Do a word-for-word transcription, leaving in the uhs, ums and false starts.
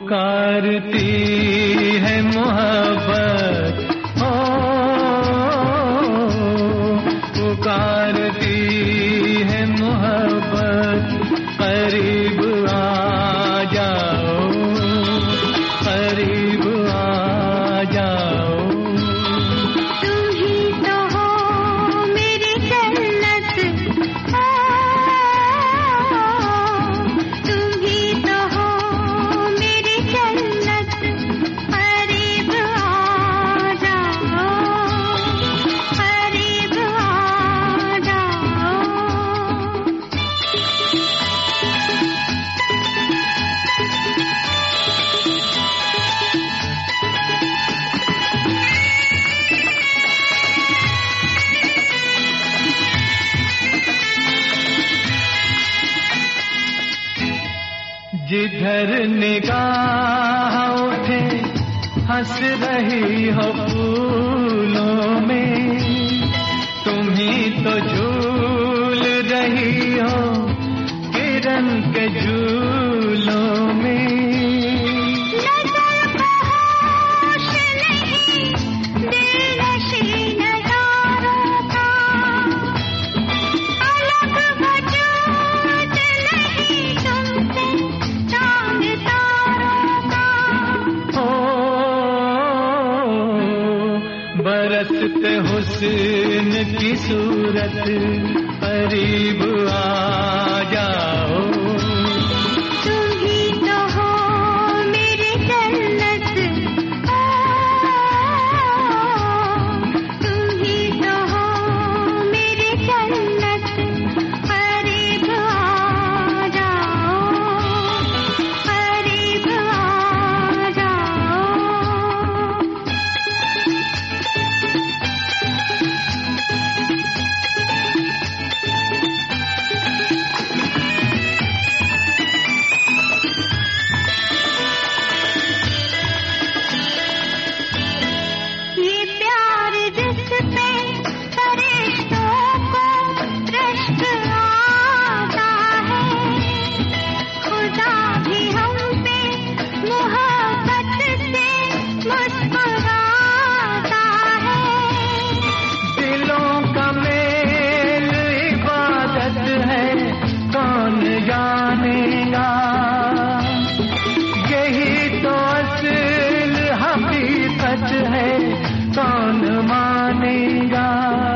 पुकारती है मोहब्बत, ओ पुकारती है मोहब्बत, करीब आ जाओ, करीब आ जाओ। तुम ही तो हो मेरी जन्नत, तुम ही तो हो मेरी जन्नत, करीब आ जाओ, करीब आ जाओ। जिधर निगाह उठे हंस रही हो फूलों में, तुम ही तो झूल रही हो किरण के झूलों में। नजर को होश नहीं दिलनशी नजारों का, अलग वजूद नहीं तुमसे चांद तारों का। ओ बरसते हुस्न की सूरत, करीब आ जाओ। तुम ही तो हो मेरी जन्नत, तुम ही तो हो मेरी जन्नत, करीब आ जाओ, करीब आ जाओ। ये प्यार जिस पे फरिश्तों को रश्क आता है, खुदा भी हम पे मोहब्बत से मुस्कुराता है। दिलों का मेल इबादत है, कौन जानेगा, यही तो असल हकीकत है, कौन मानेगा।